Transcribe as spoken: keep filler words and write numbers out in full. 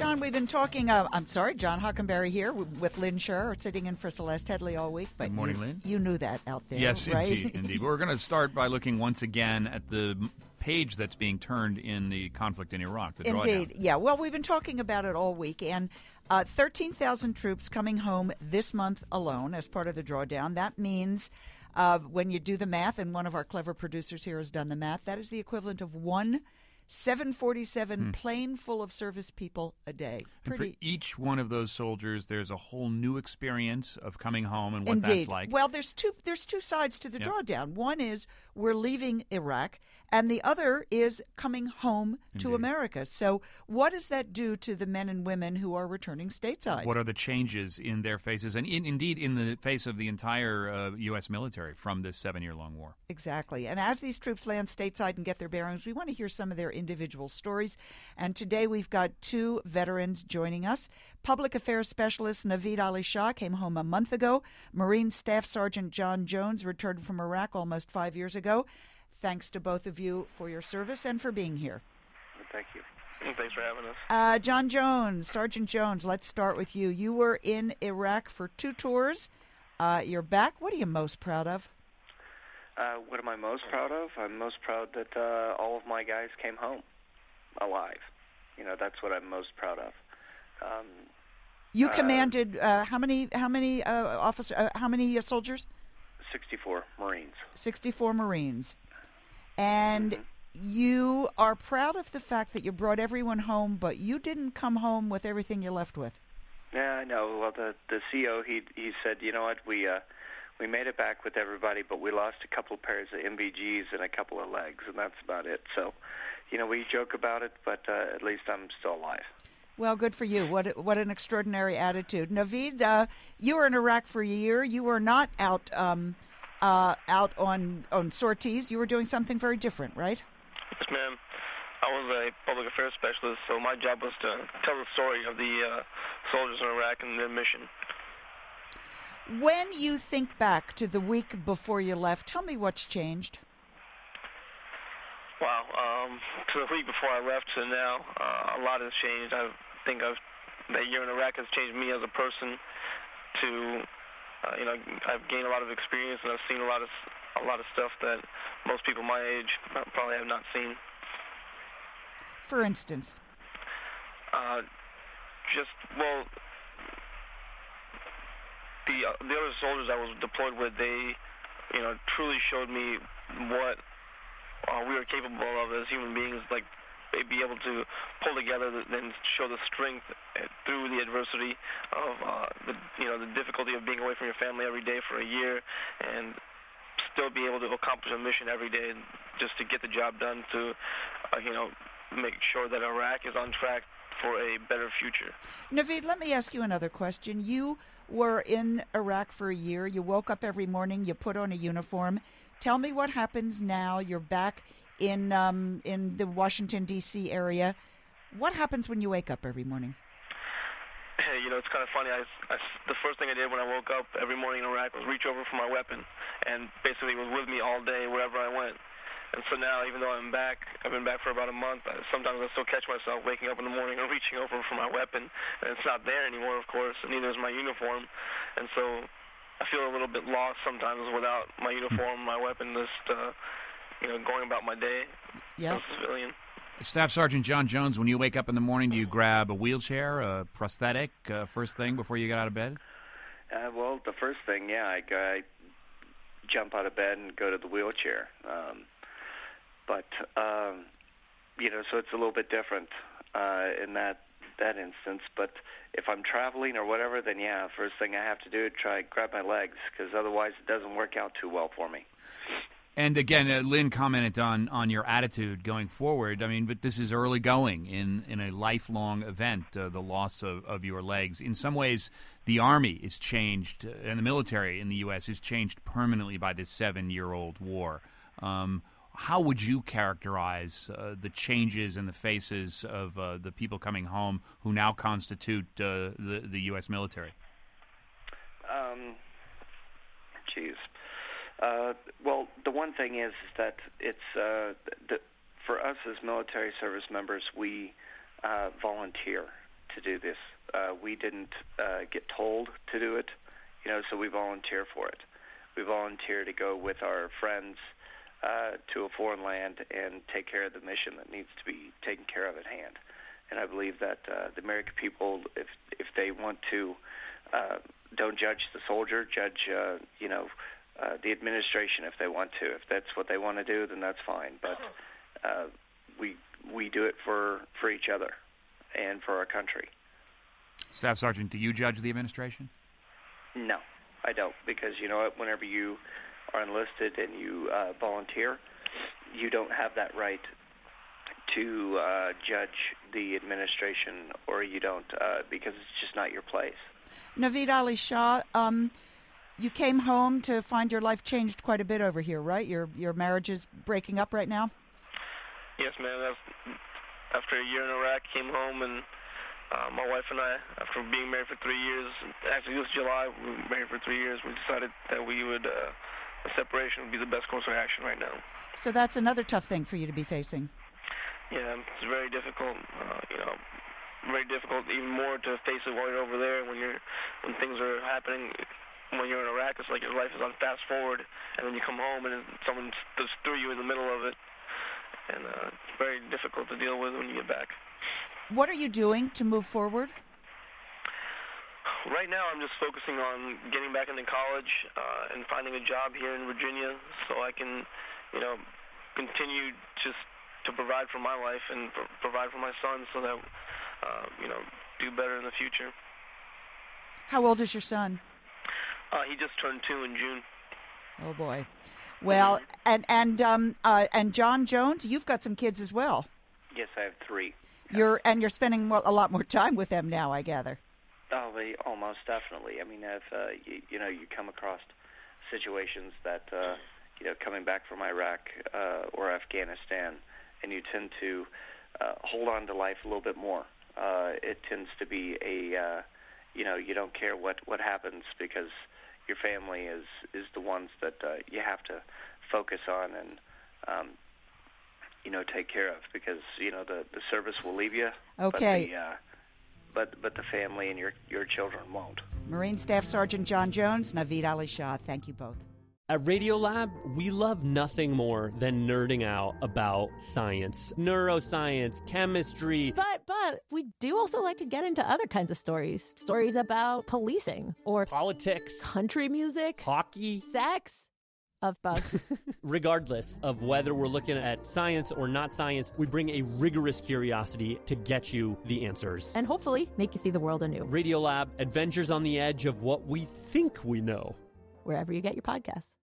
John, we've been talking, uh, I'm sorry, John Hockenberry here with Lynn Scher, sitting in for Celeste Headley all week. But Good morning, you, Lynn. You knew that out there, yes, right? Yes, indeed, indeed. We're going to start by looking once again at the page that's being turned in the conflict in Iraq, the Indeed, drawdown. yeah. Well, we've been talking about it all week, and uh, thirteen thousand troops coming home this month alone as part of the drawdown. That means uh, when you do the math, and one of our clever producers here has done the math, that is the equivalent of one seven forty-seven hmm. plane full of service people a day. Pretty. And for each one of those soldiers, there's a whole new experience of coming home and what Indeed. that's like. Well, there's two. There's two sides to the yep. drawdown. One is we're leaving Iraq, and the other is coming home Indeed. to America. So, what does that do to the men and women who are returning stateside? What are the changes in their faces, and in, indeed in the face of the entire uh, U S military from this seven-year-long war? Exactly. And as these troops land stateside and get their bearings, we want to hear some of their individual stories. And today we've got two veterans joining us. Public Affairs Specialist Naveed Ali Shah came home a month ago. Marine Staff Sergeant John Jones returned from Iraq almost five years ago. Thanks to both of you for your service and for being here. Thank you. Thanks for having us. Uh, John Jones, Sergeant Jones, let's start with you. You were in Iraq for two tours. Uh, you're back. What are you most proud of? Uh, what am I most proud of? I'm most proud that uh, all of my guys came home alive. You know, that's what I'm most proud of. Um, you uh, commanded uh, how many? How many uh, officer? Uh, how many uh, soldiers? sixty-four Marines. sixty-four Marines. And mm-hmm. you are proud of the fact that you brought everyone home, but you didn't come home with everything you left with. Yeah, I know. Well, the the C O he he said, you know what, we uh, we made it back with everybody, but we lost a couple of pairs of M V Gs and a couple of legs, and that's about it. So, you know, we joke about it, but uh, at least I'm still alive. Well, good for you. What what an extraordinary attitude. Naveed, uh, you were in Iraq for a year. You were not out um, uh, out on, on sorties. You were doing something very different, right? Yes, ma'am. I was a public affairs specialist, so my job was to tell the story of the uh, soldiers in Iraq and their mission. When you think back to the week before you left, tell me what's changed. Wow. Um, to the week before I left to now, uh, a lot has changed. I think I've, that year in Iraq has changed me as a person. To, uh, you know, I've gained a lot of experience, and I've seen a lot of a lot of stuff that most people my age probably have not seen. For instance? Uh, just, well, the uh, the other soldiers I was deployed with, they, you know, truly showed me what uh, we were capable of as human beings. Like, they'd be able to pull together and show the strength through the adversity of, uh, the, you know, the difficulty of being away from your family every day for a year, and still be able to accomplish a mission every day just to get the job done to, uh, you know, make sure that Iraq is on track for a better future. Naveed, let me ask you another question. You were in Iraq for a year. You woke up every morning. You put on a uniform. Tell me what happens now. You're back in um, in the Washington, D C area. What happens when you wake up every morning? Hey, you know, it's kind of funny. I, I, the first thing I did when I woke up every morning in Iraq was reach over for my weapon, and basically it was with me all day wherever I went. And so now, even though I'm back, I've been back for about a month, sometimes I still catch myself waking up in the morning and reaching over for my weapon, and it's not there anymore, of course, and neither is my uniform. And so I feel a little bit lost sometimes without my uniform, my weapon, just, uh, you know, going about my day yep. as a civilian. Staff Sergeant John Jones, when you wake up in the morning, do you grab a wheelchair, a prosthetic, uh, first thing before you get out of bed? Uh, well, the first thing, yeah, I, I jump out of bed and go to the wheelchair. Um, but, um, you know, so it's a little bit different uh, in that that instance. But if I'm traveling or whatever, then, yeah, first thing I have to do is try grab my legs, because otherwise it doesn't work out too well for me. And again, uh, Lynn commented on, on your attitude going forward. I mean, but this is early going in, in a lifelong event, uh, the loss of, of your legs. In some ways, the Army is changed, uh, and the military in the U S is changed permanently by this seven-year-old war. Um, how would you characterize uh, the changes in the faces of uh, the people coming home who now constitute uh, the, the U S military? Um, geez. Uh, well, the one thing is, is that it's uh, the, for us as military service members, we uh, volunteer to do this. Uh, we didn't uh, get told to do it, you know, so we volunteer for it. We volunteer to go with our friends uh, to a foreign land and take care of the mission that needs to be taken care of at hand. And I believe that uh, the American people, if if they want to, uh, don't judge the soldier, judge, uh, you know, uh, the administration if they want to. If that's what they want to do, then that's fine. But uh, we we do it for, for each other and for our country. Staff Sergeant, do you judge the administration? No, I don't, because you know what? Whenever you are enlisted and you uh, volunteer, you don't have that right to uh, judge the administration, or you don't, uh, because it's just not your place. Naveed Ali Shah, um, you came home to find your life changed quite a bit over here, right? Your your marriage is breaking up right now? Yes, ma'am. After a year in Iraq, came home, and uh, my wife and I, after being married for three years, actually this July, we were married for three years, we decided that we would, uh, a separation would be the best course of action right now. So that's another tough thing for you to be facing. Yeah, it's very difficult, uh, you know, very difficult, even more to face it while you're over there. When you're, when things are happening, when you're in Iraq, it's like your life is on fast forward, and then you come home and someone just threw you in the middle of it, and uh, it's very difficult to deal with when you get back. What are you doing to move forward? Right now, I'm just focusing on getting back into college uh, and finding a job here in Virginia, so I can, you know, continue just to provide for my life and pro- provide for my son, so that, uh, you know, do better in the future. How old is your son? Uh, he just turned two in June. Oh boy. Well, and and um uh, and John Jones, you've got some kids as well. Yes, I have three. You're and you're spending more, a lot more time with them now, I gather. Oh, they, almost definitely. I mean, if uh, you, you know, you come across situations that uh, you know, coming back from Iraq uh, or Afghanistan, and you tend to uh, hold on to life a little bit more. Uh, it tends to be a, uh, you know, you don't care what, what happens, because your family is, is the ones that uh, you have to focus on and, um, you know, take care of, because, you know, the, the service will leave you. Okay. But the, uh, but, but the family and your, your children won't. Marine Staff Sergeant John Jones, Naveed Ali Shah, thank you both. At Radiolab, we love nothing more than nerding out about science, neuroscience, chemistry. But, but, we do also like to get into other kinds of stories. Stories about policing or Politics, country music, hockey, sex, of bugs. Regardless of whether we're looking at science or not science, we bring a rigorous curiosity to get you the answers. And hopefully make you see the world anew. Radiolab, adventures on the edge of what we think we know. Wherever you get your podcasts.